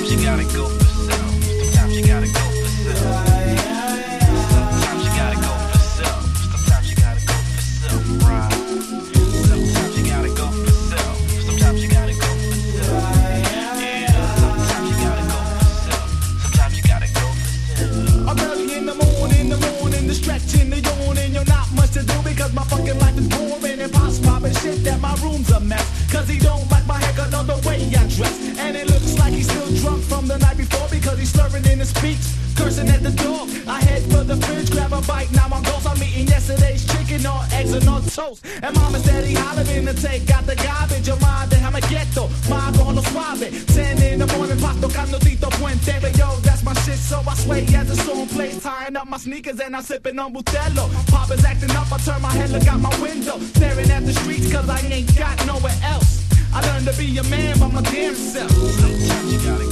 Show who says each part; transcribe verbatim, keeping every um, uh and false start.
Speaker 1: Sometimes you gotta go for self. Sometimes you gotta go for self. Sometimes you gotta go for self. Sometimes you gotta go for self. Right. Sometimes you gotta go for self. Sometimes you gotta go for self. Yeah. Sometimes you gotta go for self. Sometimes you gotta go for self.
Speaker 2: I'm early in the morning, the morning, the stretching, the yawning. You're not much to do because my fucking life is boring and pops popping shit that my room's a mess. Cause he don't like my haircut or the way I dress. And it looks like he's still drunk from the night before because he's slurring in his speech, cursing at the door. I head for the fridge, grab a bite, now I'm ghost. I'm eating yesterday's chicken or eggs and no toast. And mama said he hollering to take out the garbage. Your mind, déjame quieto, mago lo suave. Ten in the morning, pop tocando Tito Puente. But yo, that's my shit, so I sway as the song plays. Tying up my sneakers and I'm sipping on Butelo. Pop is acting up, I turn my head, look out my window. Staring at the streets cause I ain't got nowhere else. I learned to be a man by my damn self.
Speaker 1: Sometimes you gotta